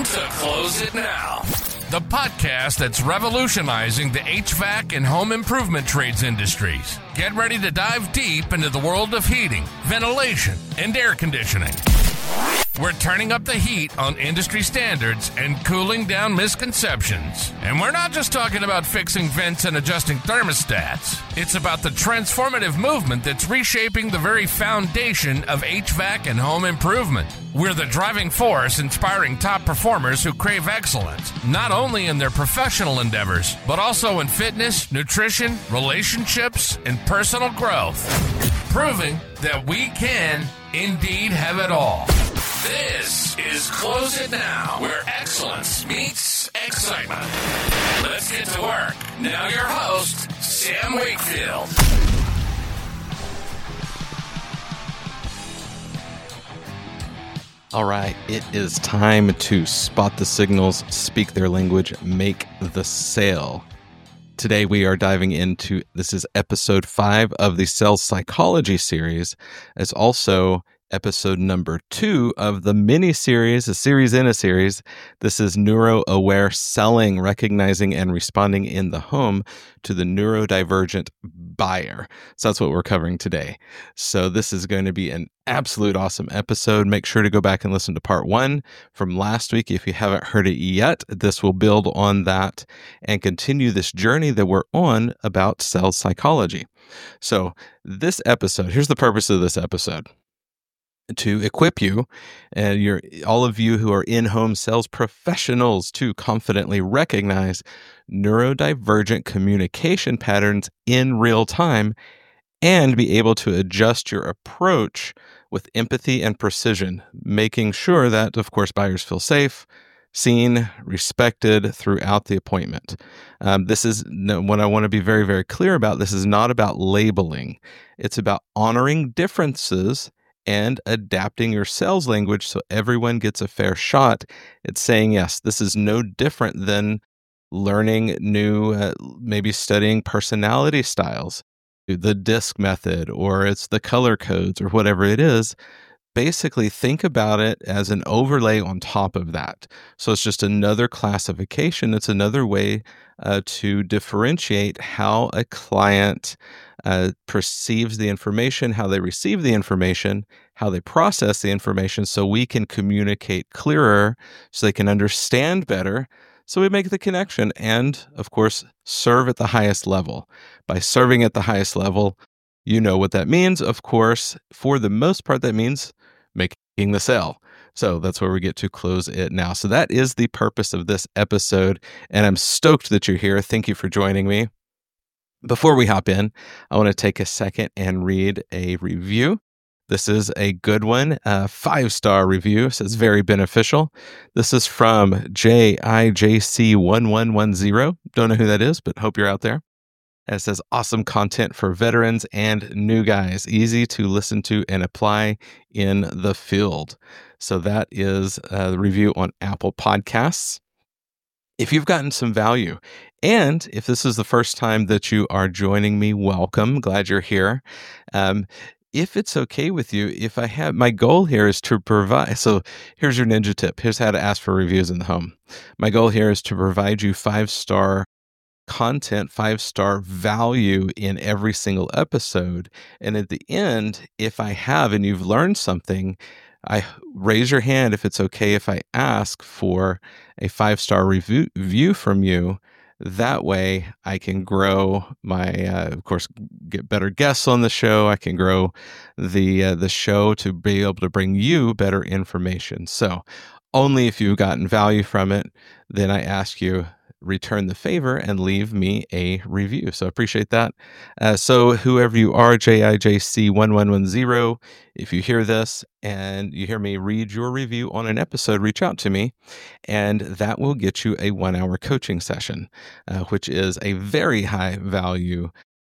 Welcome to Close It Now, the podcast that's revolutionizing the HVAC and home improvement trades industries. Get ready to dive deep into the world of heating, ventilation, and air conditioning. We're turning up the heat on industry standards and cooling down misconceptions. And we're not just talking about fixing vents and adjusting thermostats. It's about the transformative movement that's reshaping the very foundation of HVAC and home improvement. We're the driving force inspiring top performers who crave excellence, not only in their professional endeavors, but also in fitness, nutrition, relationships, and personal growth. Proving that we can indeed have it all. This is Close It Now, where excellence meets excitement. Let's get to work. Now your host, Sam Wakefield. All right, it is time to spot the signals, speak their language, make the sale. Today we are diving into, this is episode 5 of the Sales Psychology series, as also episode number 2 of the mini-series, a series in a series. This is Neuro-Aware Selling, Recognizing and Responding in the Home to the Neurodivergent Buyer. So that's what we're covering today. So this is going to be an absolute awesome episode. Make sure to go back and listen to part 1 from last week if you haven't heard it yet. This will build on that and continue this journey that we're on about sales psychology. So this episode, here's the purpose of this episode: to equip you and all of you who are in-home sales professionals to confidently recognize neurodivergent communication patterns in real time and be able to adjust your approach with empathy and precision, making sure that, of course, buyers feel safe, seen, respected throughout the appointment. This is what I want to be very, very clear about. This is not about labeling. It's about honoring differences and adapting your sales language so everyone gets a fair shot at saying yes. This is no different than learning new, maybe studying personality styles, the DISC method, or it's the color codes, or whatever it is. Basically, think about it as an overlay on top of that. So it's just another classification. It's another way to differentiate how a client perceives the information, how they receive the information, how they process the information, so we can communicate clearer, so they can understand better, so we make the connection and, of course, serve at the highest level. By serving at the highest level, you know what that means. Of course, for the most part, that means making the sale. So that's where we get to close it now. So that is the purpose of this episode, and I'm stoked that you're here. Thank you for joining me. Before we hop in, I want to take a second and read a review. This is a good one, a 5-star review. It says very beneficial. This is from JIJC1110. Don't know who that is, but hope you're out there. And it says, awesome content for veterans and new guys, easy to listen to and apply in the field. So that is the review on Apple Podcasts. If you've gotten some value, and if this is the first time that you are joining me, welcome. Glad you're here. If it's okay with you, my goal here is to provide, so here's your ninja tip. Here's how to ask for reviews in the home. My goal here is to provide you 5-star content, 5-star value in every single episode. And at the end, if I have and you've learned something, I raise your hand if it's okay if I ask for a 5-star review from you. That way I can grow my, of course, get better guests on the show. I can grow the show to be able to bring you better information. So only if you've gotten value from it, then I ask you, return the favor and leave me a review. So I appreciate that. So whoever you are, JIJC1110, if you hear this and you hear me read your review on an episode, reach out to me, and that will get you a 1-hour coaching session, which is a very high value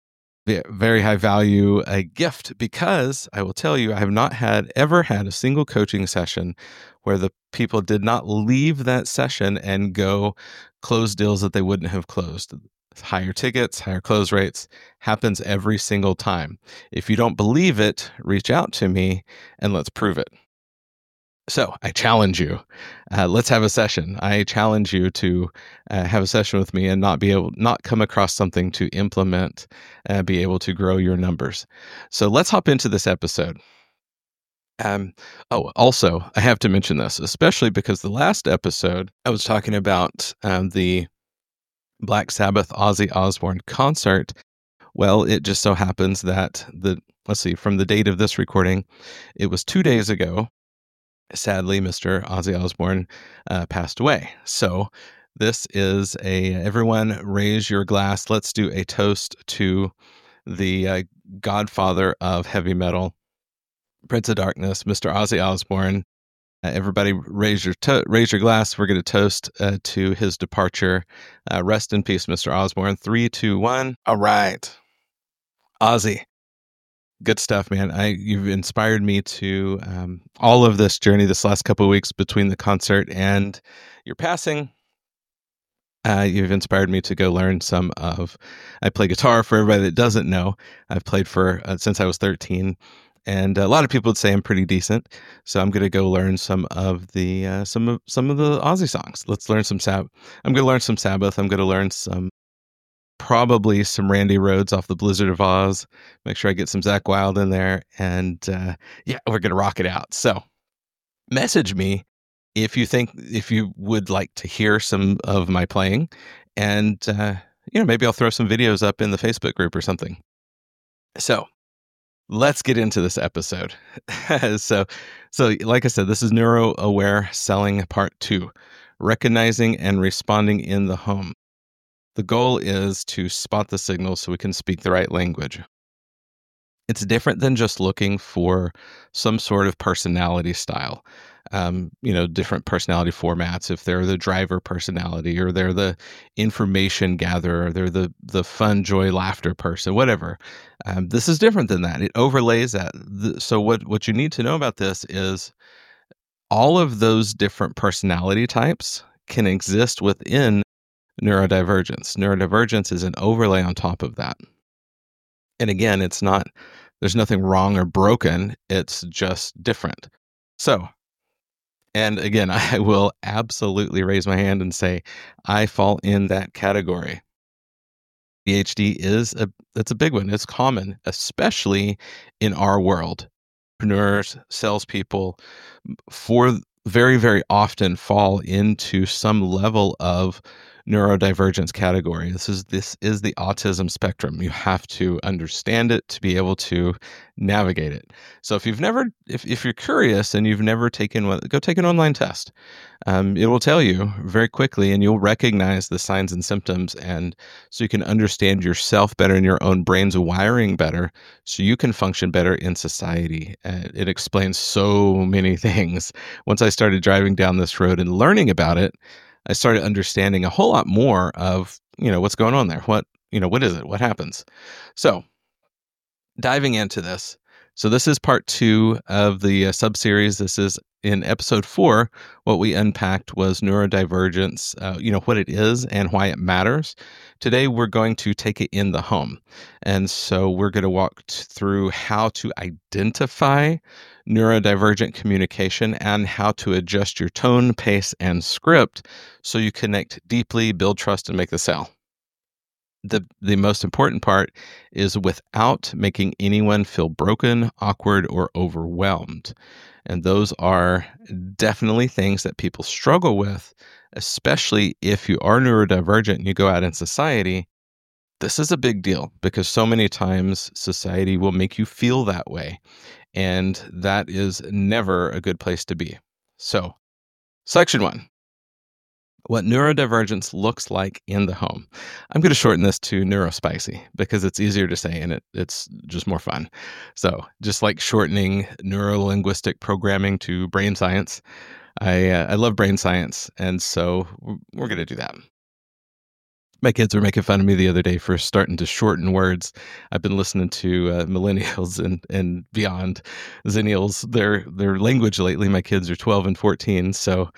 gift, because I will tell you, I have not ever had a single coaching session where the people did not leave that session and go close deals that they wouldn't have closed. Higher tickets, higher close rates happens every single time. If you don't believe it, reach out to me and let's prove it. So I challenge you. Let's have a session. I challenge you to have a session with me and not come across something to implement, be able to grow your numbers. So let's hop into this episode. Also, I have to mention this, especially because the last episode I was talking about the Black Sabbath Ozzy Osbourne concert. Well, it just so happens that from the date of this recording, it was 2 days ago. Sadly, Mr. Ozzy Osbourne passed away. So this is everyone raise your glass. Let's do a toast to the godfather of heavy metal, Prince of Darkness, Mr. Ozzy Osbourne. Everybody raise your glass. We're going to toast to his departure. Rest in peace, Mr. Osbourne. 3, 2, 1. All right. Ozzy. Good stuff, man. You've inspired me to all of this journey this last couple of weeks between the concert and your passing. You've inspired me to go learn I play guitar. For everybody that doesn't know, I've played since I was 13, and a lot of people would say I'm pretty decent. So I'm going to go learn some of the Ozzy songs. Let's learn some Sabbath. I'm going to learn some Sabbath. I'm going to learn probably some Randy Rhoads off the Blizzard of Oz. Make sure I get some Zakk Wylde in there. And we're going to rock it out. So message me if you would like to hear some of my playing. And, maybe I'll throw some videos up in the Facebook group or something. So let's get into this episode. So like I said, this is Neuro Aware Selling Part 2, Recognizing and Responding in the Home. The goal is to spot the signals so we can speak the right language. It's different than just looking for some sort of personality style, different personality formats. If they're the driver personality, or they're the information gatherer, or they're the fun, joy, laughter person, whatever. This is different than that. It overlays that. So what you need to know about this is all of those different personality types can exist within neurodivergence. Neurodivergence is an overlay on top of that. And again, there's nothing wrong or broken. It's just different. So, and again, I will absolutely raise my hand and say, I fall in that category. ADHD that's a big one. It's common, especially in our world. Entrepreneurs, salespeople, very, very often fall into some level of neurodivergence category. This is the autism spectrum. You have to understand it to be able to navigate it. So if you're curious and you've never taken one, go take an online test. It will tell you very quickly, and you'll recognize the signs and symptoms, and so you can understand yourself better and your own brain's wiring better, so you can function better in society. It explains so many things. Once I started driving down this road and learning about it, I started understanding a whole lot more of, what's going on there. What is it? What happens? So diving into this. So this is part 2 of the sub-series. This is in episode 4. What we unpacked was neurodivergence, what it is and why it matters. Today, we're going to take it in the home. And so we're going to walk through how to identify neurodivergent communication and how to adjust your tone, pace, and script so you connect deeply, build trust, and make the sale. The most important part is without making anyone feel broken, awkward, or overwhelmed. And those are definitely things that people struggle with, especially if you are neurodivergent and you go out in society. This is a big deal because so many times society will make you feel that way. And that is never a good place to be. So, section 1. What neurodivergence looks like in the home. I'm going to shorten this to neurospicy because it's easier to say and it's just more fun. So just like shortening neuro-linguistic programming to brain science, I love brain science, and so we're going to do that. My kids were making fun of me the other day for starting to shorten words. We been listening to millennials and beyond, zennials, their language lately. My kids are 12 and 14, so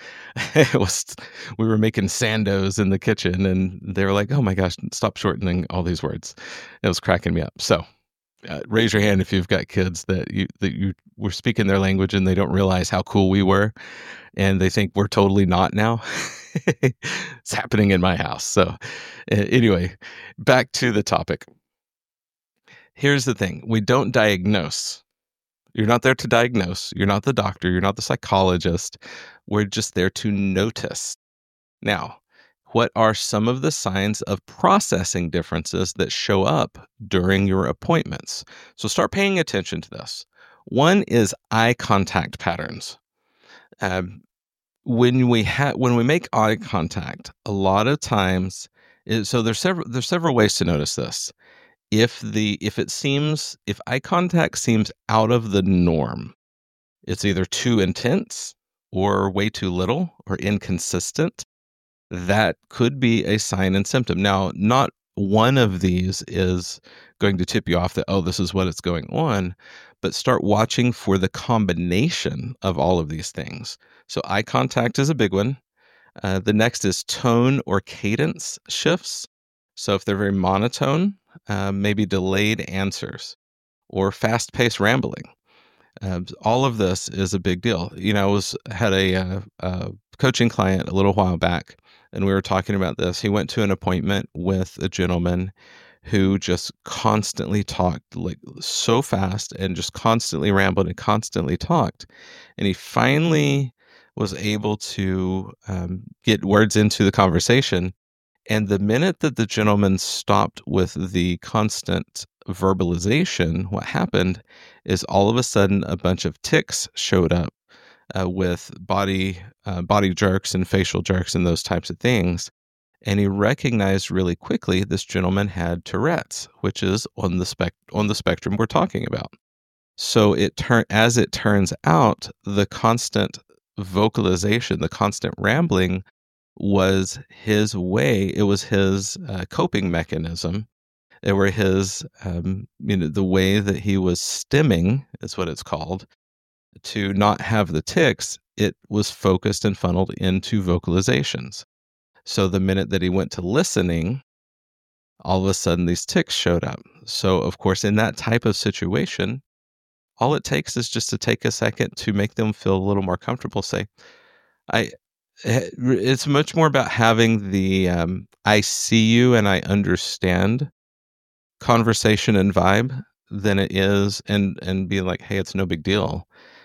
we were making sandos in the kitchen, and they were like, "Oh my gosh, stop shortening all these words." It was cracking me up. So Raise your hand if you've got kids that you were speaking their language and they don't realize how cool we were, and they think we're totally not now. It's happening in my house. So anyway, back to the topic. Here's the thing. We don't diagnose. You're not there to diagnose. You're not the doctor. You're not the psychologist. We're just there to notice. Now, what are some of the signs of processing differences that show up during your appointments? So start paying attention to this. One is eye contact patterns. When we make eye contact, a lot of times, so there's several ways to notice this. If eye contact seems out of the norm, it's either too intense or way too little or inconsistent, that could be a sign and symptom. Now, not one of these is going to tip you off that, oh, this is what is going on, but start watching for the combination of all of these things. So eye contact is a big one. The next is tone or cadence shifts. So if they're very monotone, maybe delayed answers or fast-paced rambling. All of this is a big deal. I had a coaching client a little while back, and we were talking about this. He went to an appointment with a gentleman who just constantly talked, like so fast, and just constantly rambled and constantly talked. And he finally was able to get words into the conversation. And the minute that the gentleman stopped with the constant verbalization, what happened is all of a sudden a bunch of tics showed up with body jerks and facial jerks and those types of things. And he recognized really quickly this gentleman had Tourette's, which is on the spectrum we're talking about. So as it turns out, the constant vocalization, the constant rambling was his way. It was his coping mechanism. It were his, the way that he was stimming, is what it's called, to not have the tics. It was focused and funneled into vocalizations. So the minute that he went to listening, all of a sudden these tics showed up. So, of course, in that type of situation, all it takes is just to take a second to make them feel a little more comfortable. Say, it's much more about having the I see you and I understand conversation and vibe than it is and being like, hey, it's no big deal.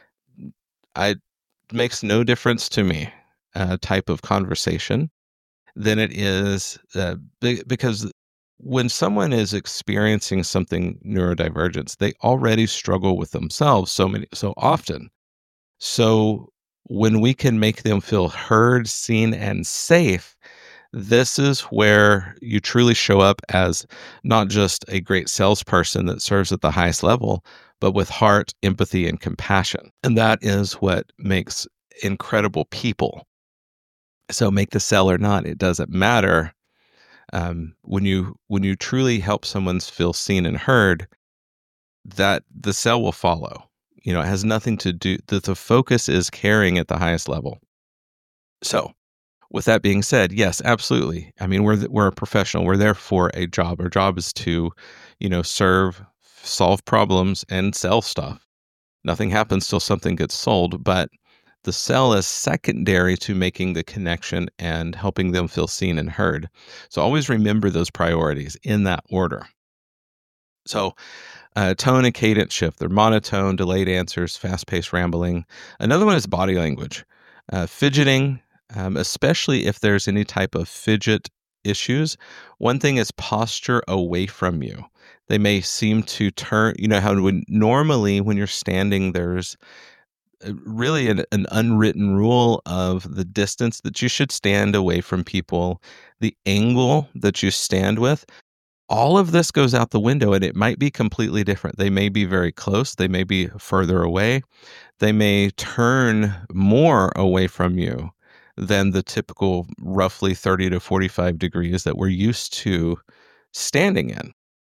It makes no difference to me type of conversation than it is because when someone is experiencing something neurodivergence, they already struggle with themselves so often. So when we can make them feel heard, seen, and safe, this is where you truly show up as not just a great salesperson that serves at the highest level, but with heart, empathy, and compassion. And that is what makes incredible people. So make the sell or not, it doesn't matter. When you truly help someone feel seen and heard, that the sell will follow. It has nothing to do that. The focus is caring at the highest level. So with that being said, yes, absolutely. I mean, we're a professional. We're there for a job. Our job is to, serve, solve problems, and sell stuff. Nothing happens till something gets sold, but the sell is secondary to making the connection and helping them feel seen and heard. So always remember those priorities in that order. So tone and cadence shift. They're monotone, delayed answers, fast-paced rambling. Another one is body language. Fidgeting, especially if there's any type of fidget issues. One thing is posture away from you. They may seem to turn, how normally when you're standing, there's really an unwritten rule of the distance that you should stand away from people, the angle that you stand with. All of this goes out the window, and it might be completely different. They may be very close. They may be further away. They may turn more away from you than the typical roughly 30 to 45 degrees that we're used to standing in.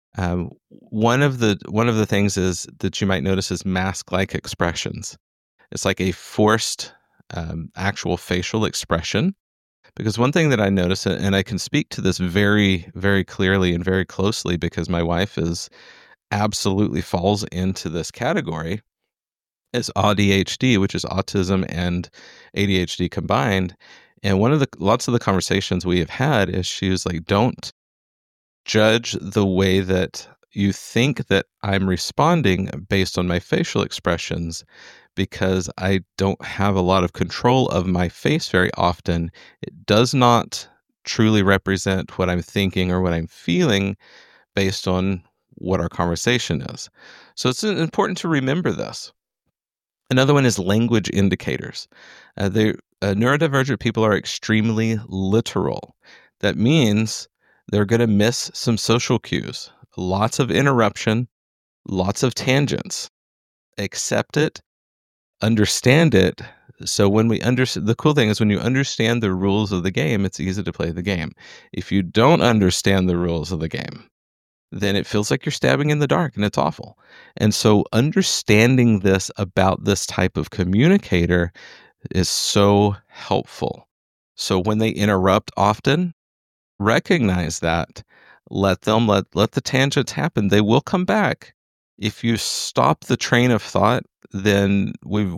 One of the things is that you might notice is mask-like expressions. It's like a forced actual facial expression. Because one thing that I notice, and I can speak to this very, very clearly and very closely because my wife is absolutely falls into this category is ADHD, which is autism and ADHD combined. And lots of the conversations we have had is she was like, don't judge the way that you think that I'm responding based on my facial expressions, because I don't have a lot of control of my face very often. It does not truly represent what I'm thinking or what I'm feeling based on what our conversation is. So it's important to remember this. Another one is language indicators. Neurodivergent people are extremely literal. That means they're going to miss some social cues, lots of interruption, lots of tangents. Accept it, understand it. So when the cool thing is when you understand the rules of the game, it's easy to play the game. If you don't understand the rules of the game, then it feels like you're stabbing in the dark and it's awful. And so understanding this about this type of communicator is so helpful. So when they interrupt often, recognize that, let the tangents happen. They will come back. If you stop the train of thought, then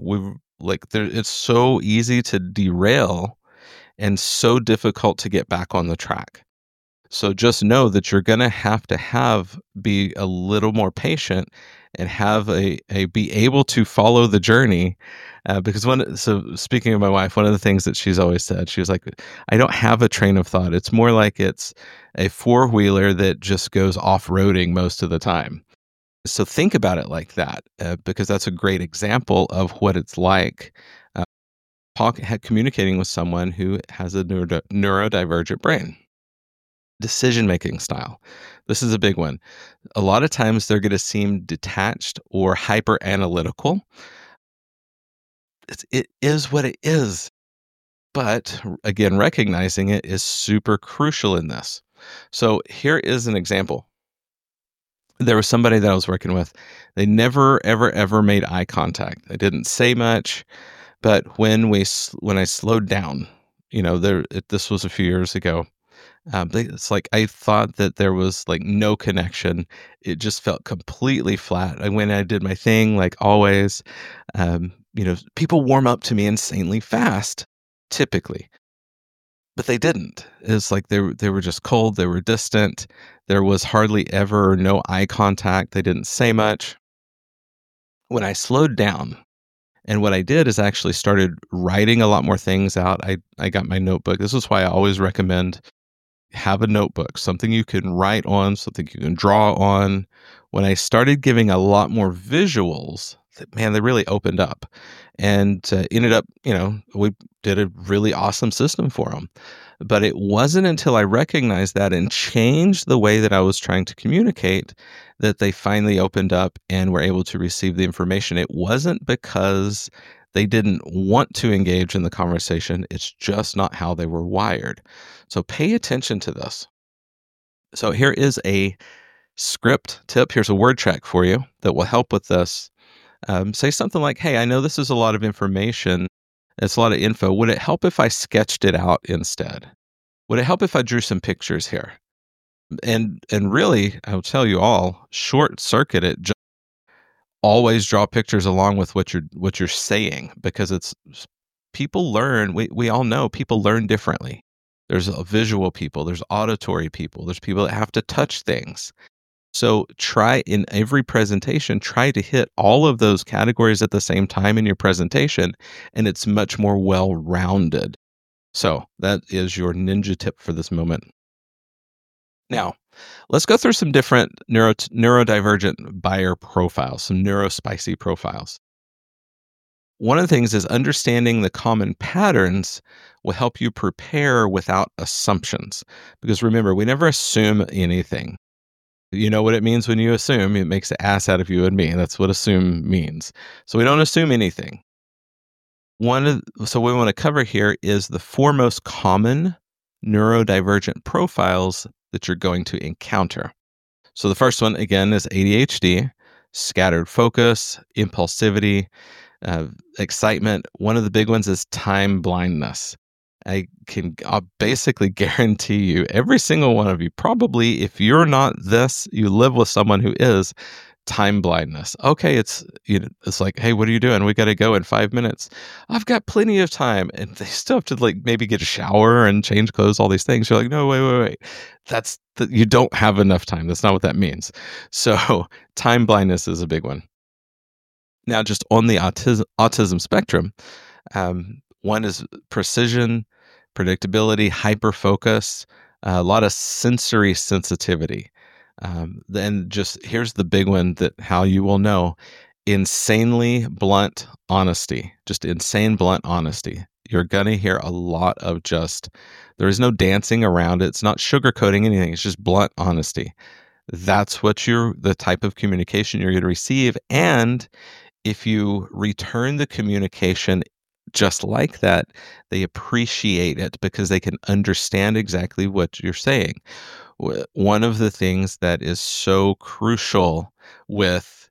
it's so easy to derail and so difficult to get back on the track. So just know that you're going to be a little more patient and be able to follow the journey. Because speaking of my wife, one of the things that she's always said, she was like, I don't have a train of thought. It's more like it's a four-wheeler that just goes off-roading most of the time. So think about it like that, because that's a great example of what it's like communicating with someone who has a neurodivergent brain. Decision-making style. This is a big one. A lot of times they're going to seem detached or hyper-analytical. It is what it is. But again, recognizing it is super crucial in this. So here is an example. There was somebody that I was working with. They never, ever, ever made eye contact. They didn't say much. But when I slowed down, this was a few years ago, it's like I thought that there was like no connection. It just felt completely flat. I did my thing like always. People warm up to me insanely fast, typically, but they didn't. It's like they were just cold. They were distant. There was hardly ever no eye contact. They didn't say much. When I slowed down, and what I did is actually started writing a lot more things out. I got my notebook. This is why I always recommend have a notebook, something you can write on, something you can draw on. When I started giving a lot more visuals, man, they really opened up and ended up, we did a really awesome system for them. But it wasn't until I recognized that and changed the way that I was trying to communicate that they finally opened up and were able to receive the information. It wasn't because they didn't want to engage in the conversation. It's just not how they were wired. So pay attention to this. So here is a script tip. Here's a word track for you that will help with this. Say something like, hey, I know this is a lot of information. It's a lot of info. Would it help if I sketched it out instead? Would it help if I drew some pictures here? And really, I'll tell you all, short circuit it. Just always draw pictures along with what you're saying, because people learn. We all know people learn differently. There's visual people. There's auditory people. There's people that have to touch things. So try in every presentation, try to hit all of those categories at the same time in your presentation, and it's much more well-rounded. So that is your ninja tip for this moment. Now, let's go through some different neurodivergent buyer profiles, some neurospicy profiles. One of the things is understanding the common patterns will help you prepare without assumptions. Because remember, we never assume anything. You know what it means when you assume? It makes an ass out of you and me. That's what assume means. So we don't assume anything. So what we want to cover here is the four most common neurodivergent profiles that you're going to encounter. So the first one, again, is ADHD, scattered focus, impulsivity, excitement. One of the big ones is time blindness. I'll basically guarantee you, every single one of you, probably if you're not this, you live with someone who is, time blindness. Okay, it's like, hey, what are you doing? We got to go in 5 minutes. I've got plenty of time, and they still have to like maybe get a shower and change clothes, all these things. You're like, no, wait. You don't have enough time. That's not what that means. So time blindness is a big one. Now, just on the autism spectrum, one is precision, predictability, hyperfocus, a lot of sensory sensitivity. Then just here's the big one that how you will know: insanely blunt honesty. Just insane blunt honesty. You're gonna hear a lot of there is no dancing around it. It's not sugarcoating anything. It's just blunt honesty. That's the type of communication you're going to receive. And if you return the communication just like that, they appreciate it because they can understand exactly what you're saying. One of the things that is so crucial with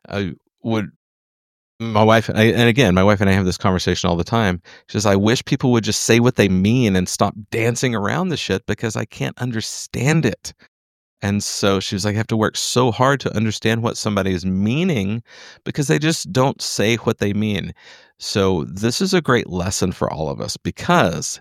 my wife and again, my wife and I have this conversation all the time. She says, I wish people would just say what they mean and stop dancing around the shit because I can't understand it. And so she was like, I have to work so hard to understand what somebody is meaning because they just don't say what they mean. So this is a great lesson for all of us because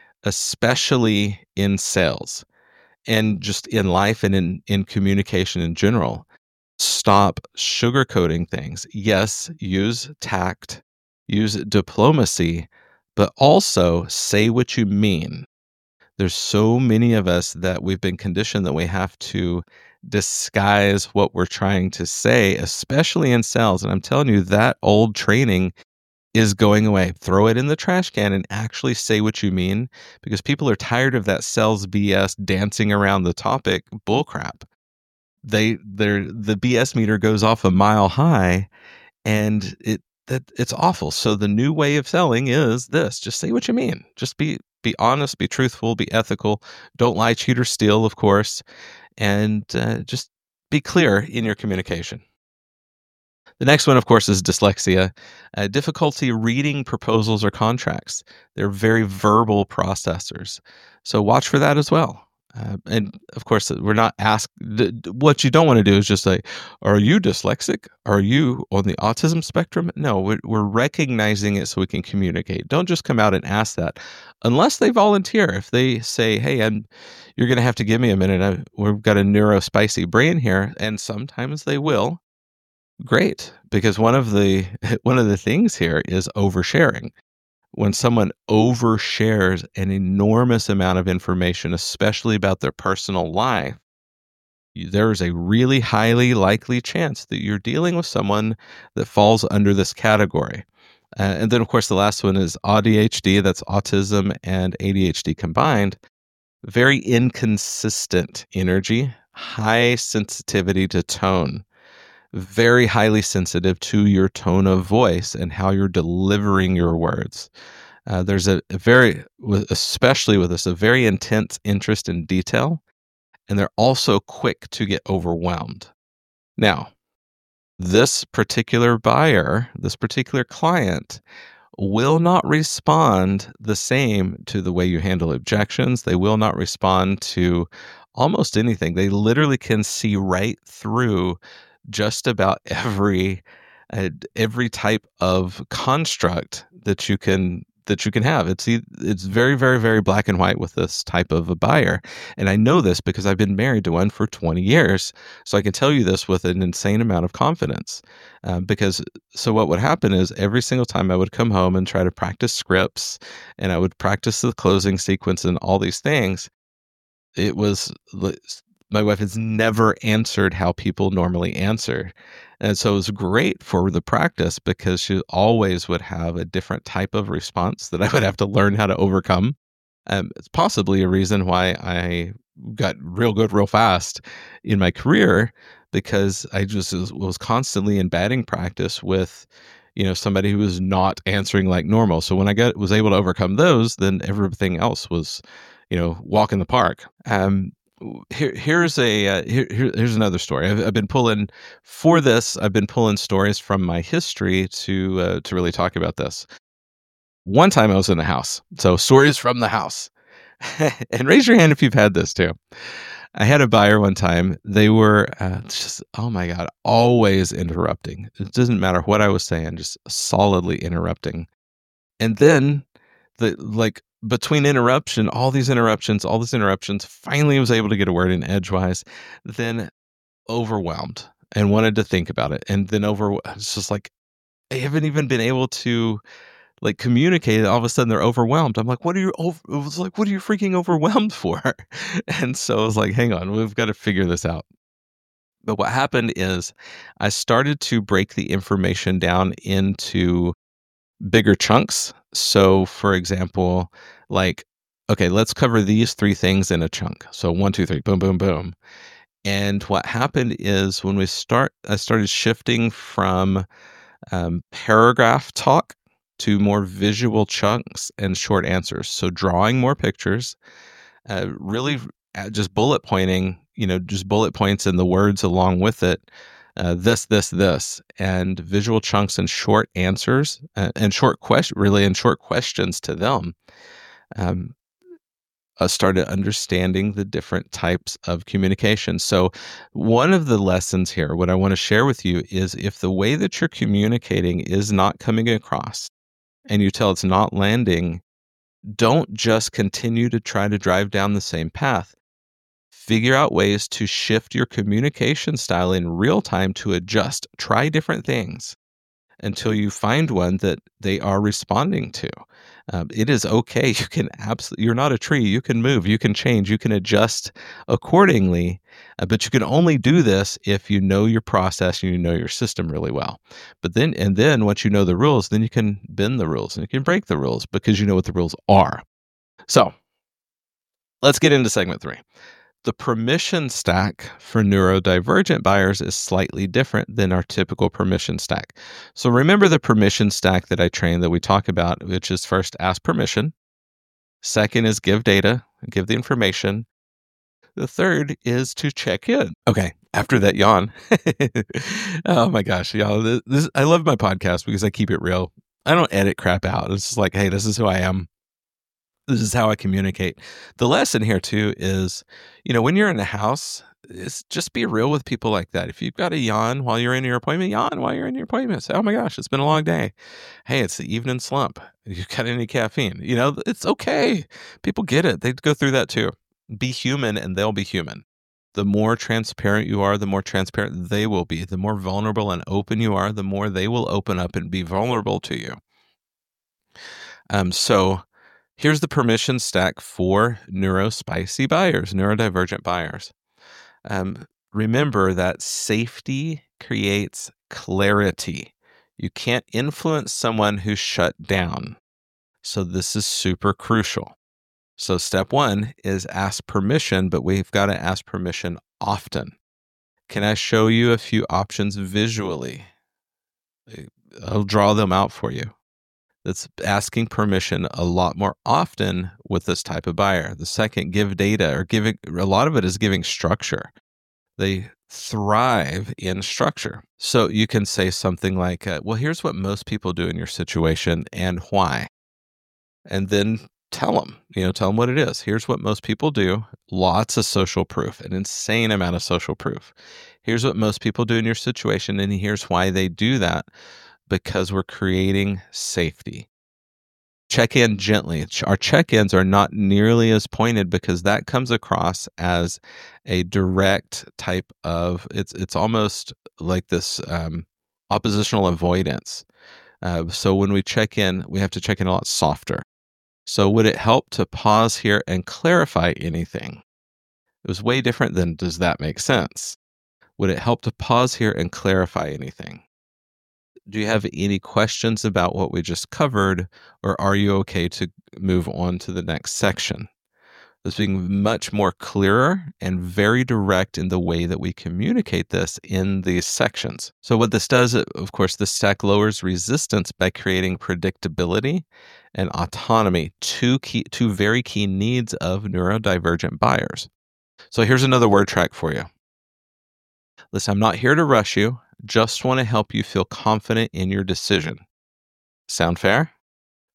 especially in sales and just in life and in communication in general, stop sugarcoating things. Yes, use tact, use diplomacy, but also say what you mean. There's so many of us that we've been conditioned that we have to disguise what we're trying to say, especially in sales. And I'm telling you, that old training is going away. Throw it in the trash can and actually say what you mean because people are tired of that sales BS dancing around the topic bullcrap. The BS meter goes off a mile high and it's awful. So the new way of selling is this: just say what you mean. Just be honest, be truthful, be ethical. Don't lie, cheat, or steal, of course. And just be clear in your communication. The next one, of course, is dyslexia. Difficulty reading proposals or contracts. They're very verbal processors. So watch for that as well. And of course, we're not asked. What you don't want to do is just say, are you dyslexic? Are you on the autism spectrum? No, we're recognizing it so we can communicate. Don't just come out and ask that unless they volunteer. If they say, hey, you're going to have to give me a minute. We've got a neurospicy brain here. And sometimes they will. Great. Because one of the things here is oversharing. When someone overshares an enormous amount of information, especially about their personal life, there's a really highly likely chance that you're dealing with someone that falls under this category. And then, of course, the last one is ADHD. That's autism and ADHD combined. Very inconsistent energy, high sensitivity to tone. Very highly sensitive to your tone of voice and how you're delivering your words. There's especially with this, a very intense interest in detail, and they're also quick to get overwhelmed. Now, this particular buyer, this particular client, will not respond the same to the way you handle objections. They will not respond to almost anything. They literally can see right through just about every type of construct that you can have. It's very, very, very black and white with this type of a buyer. And I know this because I've been married to one for 20 years. So I can tell you this with an insane amount of confidence. So what would happen is every single time I would come home and try to practice scripts and I would practice the closing sequence and all these things, my wife has never answered how people normally answer. And so it was great for the practice because she always would have a different type of response that I would have to learn how to overcome. It's possibly a reason why I got real good real fast in my career because I just was constantly in batting practice with somebody who was not answering like normal. So when I was able to overcome those, then everything else was walk in the park. Here's another story. I've been pulling stories from my history to really talk about this. one time I was in the house. So stories from the house. And raise your hand if you've had this too. I had a buyer one time. They were just, oh my God, always interrupting. It doesn't matter what I was saying, just solidly interrupting. And then between all these interruptions, finally was able to get a word in edgewise, then overwhelmed and wanted to think about it. And then it's just like, I haven't even been able to communicate. All of a sudden they're overwhelmed. I'm like, what are you freaking overwhelmed for? And so I was like, hang on, we've got to figure this out. But what happened is I started to break the information down into bigger chunks. So for example, okay, let's cover these 3 things in a chunk. So 1, 2, 3, boom, boom, boom. And what happened is I started shifting from paragraph talk to more visual chunks and short answers. So drawing more pictures, really just bullet pointing, just bullet points and the words along with it, this, and visual chunks and short answers and short questions to them. I started understanding the different types of communication. So one of the lessons here, what I want to share with you is if the way that you're communicating is not coming across and you tell it's not landing, don't just continue to try to drive down the same path. Figure out ways to shift your communication style in real time to adjust. Try different things until you find one that they are responding to. It is okay. You're not a tree. You can move, you can change, you can adjust accordingly. But you can only do this if you know your process and you know your system really well. But then once you know the rules, then you can bend the rules and you can break the rules because you know what the rules are. So let's get into segment 3. The permission stack for neurodivergent buyers is slightly different than our typical permission stack. So remember the permission stack that I trained that we talk about, which is first ask permission. Second is give data, give the information. The third is to check in. Okay, after that yawn. Oh my gosh, y'all. I love my podcast because I keep it real. I don't edit crap out. It's just like, hey, this is who I am. This is how I communicate. The lesson here too is, when you're in the house, just be real with people like that. If you've got a yawn while you're in your appointment, yawn while you're in your appointment. Say, oh my gosh, it's been a long day. Hey, it's the evening slump. You got any caffeine? It's okay. People get it. They go through that too. Be human and they'll be human. The more transparent you are, the more transparent they will be. The more vulnerable and open you are, the more they will open up and be vulnerable to you. So here's the permission stack for neurospicy buyers, neurodivergent buyers. Remember that safety creates clarity. You can't influence someone who's shut down. So this is super crucial. So step 1 is ask permission, but we've got to ask permission often. Can I show you a few options visually? I'll draw them out for you. That's asking permission a lot more often with this type of buyer. The second, give data, or a lot of it is giving structure. They thrive in structure. So you can say something like, well, here's what most people do in your situation and why. And then tell them what it is. Here's what most people do. Lots of social proof, an insane amount of social proof. Here's what most people do in your situation, and here's why they do that. Because we're creating safety. Check in gently. Our check-ins are not nearly as pointed because that comes across as a direct type of, it's almost like this oppositional avoidance. So when we check in, we have to check in a lot softer. So would it help to pause here and clarify anything? It was way different than, does that make sense? Would it help to pause here and clarify anything? Do you have any questions about what we just covered, or are you okay to move on to the next section? It's being much more clearer and very direct in the way that we communicate this in these sections. So what this does, of course, the stack lowers resistance by creating predictability and autonomy, two very key needs of neurodivergent buyers. So here's another word track for you. Listen, I'm not here to rush you. Just want to help you feel confident in your decision. Sound fair?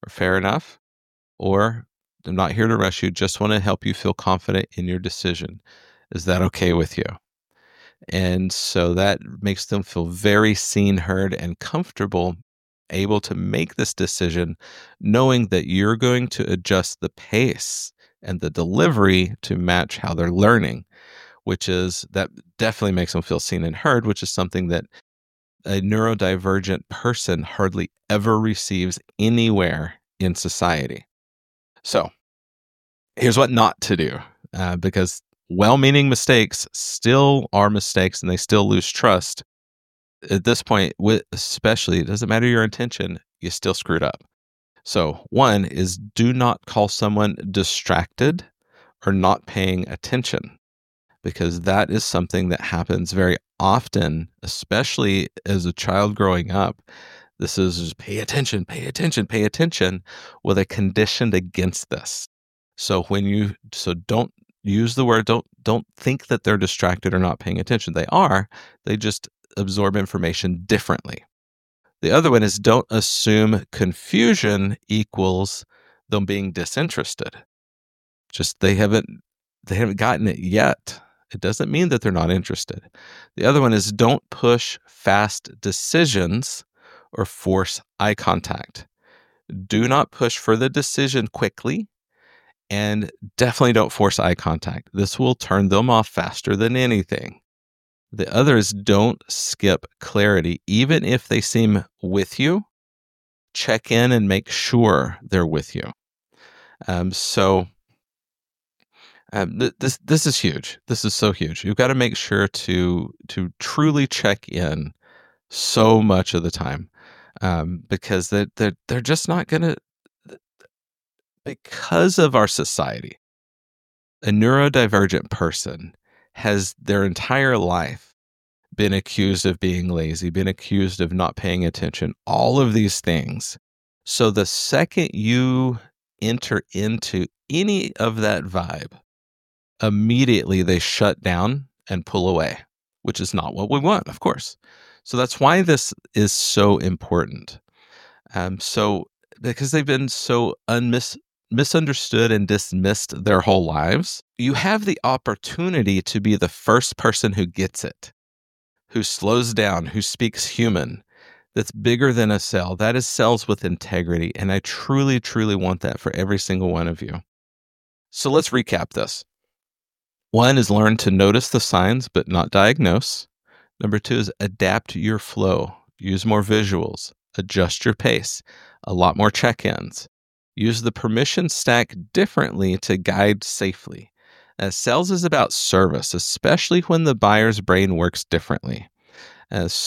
or fair enough, or I'm not here to rush you, just want to help you feel confident in your decision. Is that okay with you? And so that makes them feel very seen, heard, and comfortable, able to make this decision, knowing that you're going to adjust the pace and the delivery to match how they're learning, which is that definitely makes them feel seen and heard, which is something that a neurodivergent person hardly ever receives anywhere in society. So here's what not to do, because well-meaning mistakes still are mistakes and they still lose trust. At this point, especially, it doesn't matter your intention, you still screwed up. So one is, do not call someone distracted or not paying attention, because that is something that happens very often, especially as a child growing up. This is pay attention, pay attention, pay attention. Well, they're conditioned against this. So don't use the word, don't think that they're distracted or not paying attention. They are. They just absorb information differently. The other one is, don't assume confusion equals them being disinterested. Just they haven't gotten it yet. It doesn't mean that they're not interested. The other one is, don't push fast decisions or force eye contact. Do not push for the decision quickly, and definitely don't force eye contact. This will turn them off faster than anything. The other is, don't skip clarity. Even if they seem with you, check in and make sure they're with you. This is huge. This is so huge. You've got to make sure to truly check in so much of the time, because they're just not going to. Because of our society, a neurodivergent person has their entire life been accused of being lazy, been accused of not paying attention, all of these things. So the second you enter into any of that vibe, immediately they shut down and pull away, which is not what we want, of course. So that's why this is so important. Because they've been so misunderstood and dismissed their whole lives, you have the opportunity to be the first person who gets it, who slows down, who speaks human, that's bigger than a cell. That is cells with integrity. And I truly, truly want that for every single one of you. So let's recap this. 1 is learn to notice the signs, but not diagnose. Number 2 is adapt your flow. Use more visuals. Adjust your pace. A lot more check-ins. Use the permission stack differently to guide safely. Sales is about service, especially when the buyer's brain works differently. This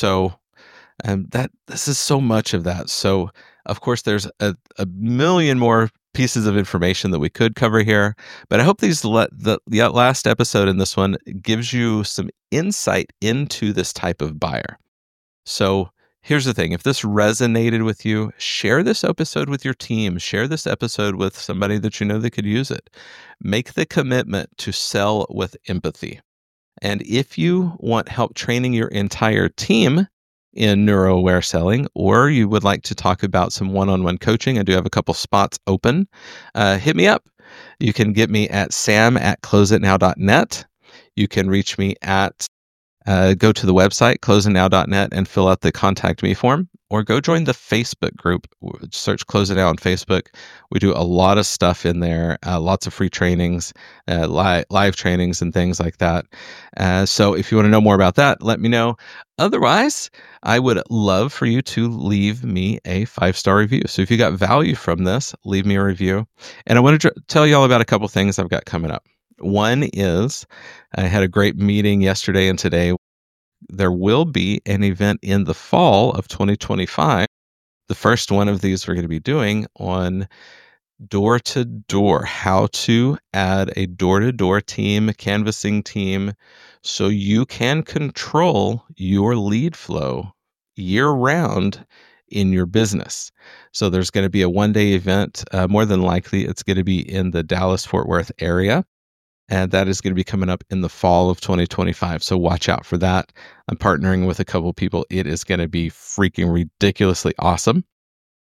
is so much of that. So, of course, there's a million more pieces of information that we could cover here, but I hope the last episode in this one gives you some insight into this type of buyer. So here's the thing. If this resonated with you, share this episode with your team. Share this episode with somebody that you know that could use it. Make the commitment to sell with empathy. And if you want help training your entire team in neuro-aware selling, or you would like to talk about some one-on-one coaching, I do have a couple spots open. Hit me up. You can get me at sam@closeitnow.net. You can reach me at go to the website, closeitnow.net, and fill out the contact me form, or go join the Facebook group. Search Close It Now on Facebook. We do a lot of stuff in there, lots of free trainings, live trainings and things like that. So if you want to know more about that, let me know. Otherwise, I would love for you to leave me a 5-star review. So if you got value from this, leave me a review. And I want to tell you all about a couple things I've got coming up. One is, I had a great meeting yesterday and today. There will be an event in the fall of 2025. The first one of these we're going to be doing on door-to-door, how to add a door-to-door team, canvassing team, so you can control your lead flow year-round in your business. So there's going to be a one-day event. More than likely, it's going to be in the Dallas-Fort Worth area. And that is going to be coming up in the fall of 2025. So watch out for that. I'm partnering with a couple people. It is going to be freaking ridiculously awesome.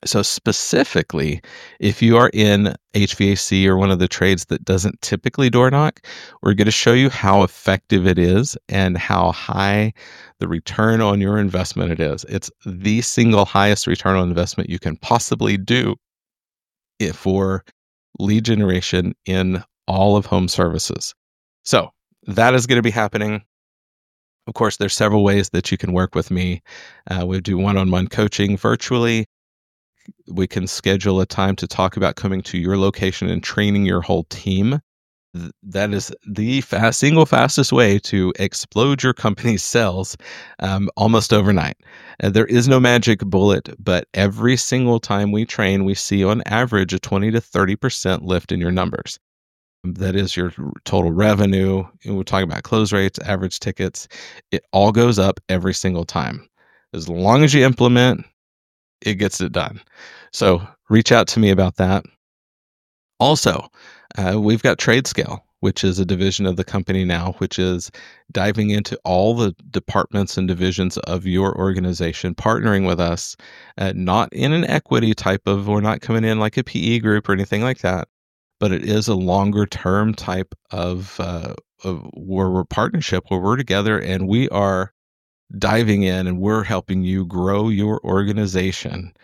So specifically, if you are in HVAC or one of the trades that doesn't typically door knock, we're going to show you how effective it is and how high the return on your investment it is. It's the single highest return on investment you can possibly do for lead generation in all of home services. So that is going to be happening. Of course, there's several ways that you can work with me. We do one-on-one coaching virtually. We can schedule a time to talk about coming to your location and training your whole team. That is the single fastest way to explode your company's sales almost overnight. There is no magic bullet, but every single time we train, we see on average a 20 to 30% lift in your numbers. That is your total revenue. And we're talking about close rates, average tickets. It all goes up every single time. As long as you implement, it gets it done. So reach out to me about that. Also, we've got TradeScale, which is a division of the company now, which is diving into all the departments and divisions of your organization, partnering with us, not in an equity type of, we're not coming in like a PE group or anything like that, but it is a longer term type of where we're partnership, where we're together and we are diving in and we're helping you grow your organization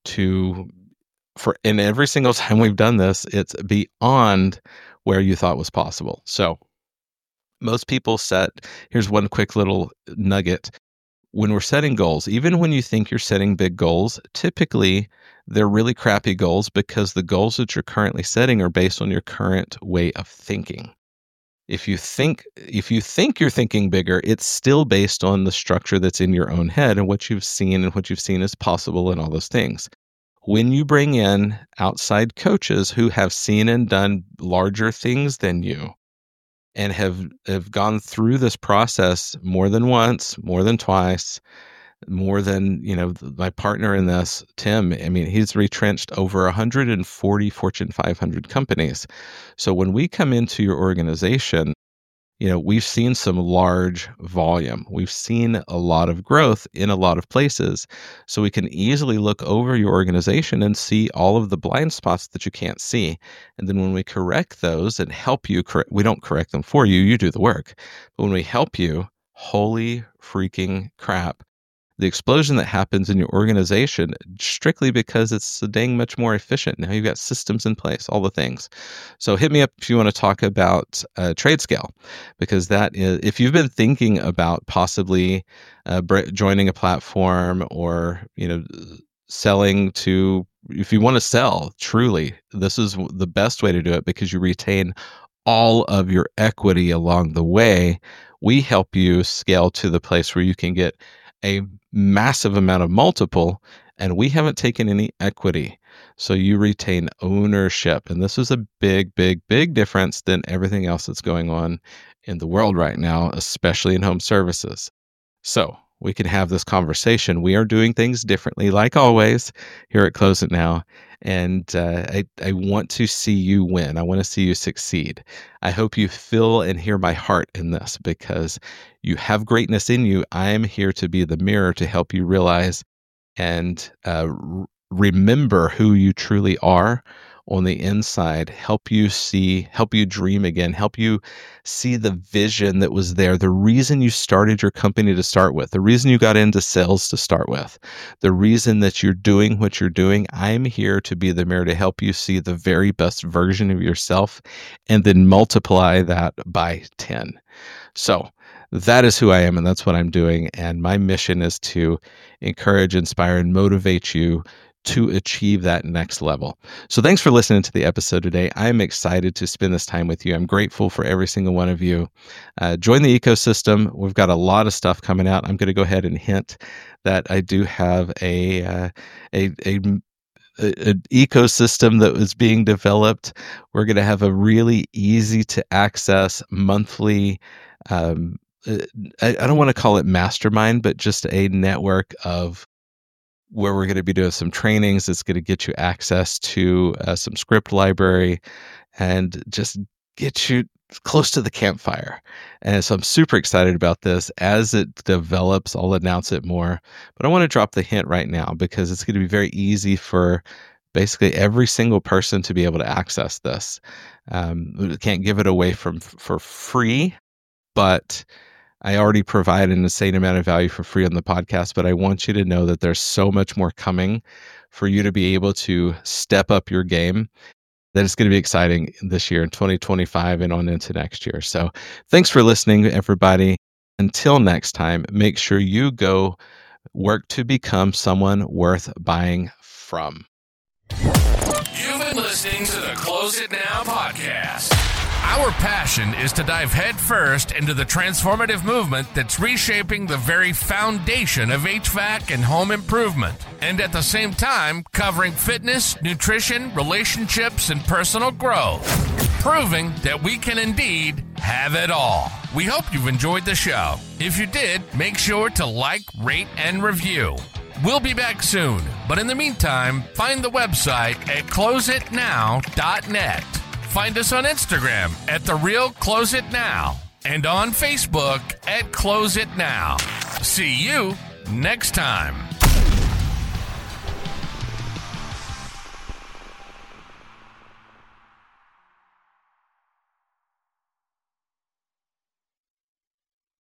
and every single time we've done this, it's beyond where you thought was possible. So most people here's one quick little nugget. When we're setting goals, even when you think you're setting big goals, typically they're really crappy goals because the goals that you're currently setting are based on your current way of thinking. If you think you're thinking bigger, it's still based on the structure that's in your own head and what you've seen is possible and all those things. When you bring in outside coaches who have seen and done larger things than you and have gone through this process more than once, more than twice, more than, my partner in this, Tim, he's retrenched over 140 Fortune 500 companies. So when we come into your organization, we've seen some large volume. We've seen a lot of growth in a lot of places. So we can easily look over your organization and see all of the blind spots that you can't see. And then when we correct those and help you, we don't correct them for you, you do the work. But when we help you, holy freaking crap. The explosion that happens in your organization, strictly because it's so dang much more efficient. Now you've got systems in place, all the things. So hit me up if you want to talk about TradeScale, because that is, if you've been thinking about possibly joining a platform or, selling to, if you want to sell truly, this is the best way to do it because you retain all of your equity along the way. We help you scale to the place where you can get a massive amount of multiple, and we haven't taken any equity. So you retain ownership. And this is a big, big, big difference than everything else that's going on in the world right now, especially in home services. So we can have this conversation. We are doing things differently, like always, here at Close It Now. And I want to see you win. I want to see you succeed. I hope you feel and hear my heart in this because you have greatness in you. I am here to be the mirror to help you realize and remember who you truly are on the inside, help you dream again, help you see the vision that was there, the reason you started your company to start with, the reason you got into sales to start with, the reason that you're doing what you're doing. I'm here to be the mirror to help you see the very best version of yourself and then multiply that by 10. So that is who I am, and that's what I'm doing. And my mission is to encourage, inspire, and motivate you to achieve that next level. So thanks for listening to the episode today. I'm excited to spend this time with you. I'm grateful for every single one of you. Join the ecosystem. We've got a lot of stuff coming out. I'm going to go ahead and hint that I do have an ecosystem that was being developed. We're going to have a really easy to access monthly, I don't want to call it mastermind, but just a network of where we're going to be doing some trainings. It's going to get you access to some script library and just get you close to the campfire. And so I'm super excited about this. As it develops, I'll announce it more. But I want to drop the hint right now because it's going to be very easy for basically every single person to be able to access this. We can't give it away for free, but I already provide an insane amount of value for free on the podcast. But I want you to know that there's so much more coming for you to be able to step up your game, that it's going to be exciting this year in 2025 and on into next year. So thanks for listening, everybody. Until next time, make sure you go work to become someone worth buying from. You've been listening to the Close It Now podcast. Our passion is to dive headfirst into the transformative movement that's reshaping the very foundation of HVAC and home improvement, and at the same time covering fitness, nutrition, relationships, and personal growth, proving that we can indeed have it all. We hope you've enjoyed the show. If you did, make sure to like, rate, and review. We'll be back soon, but in the meantime, find the website at closeitnow.net. Find us on Instagram at The Real Close It Now and on Facebook at Close It Now. See you next time.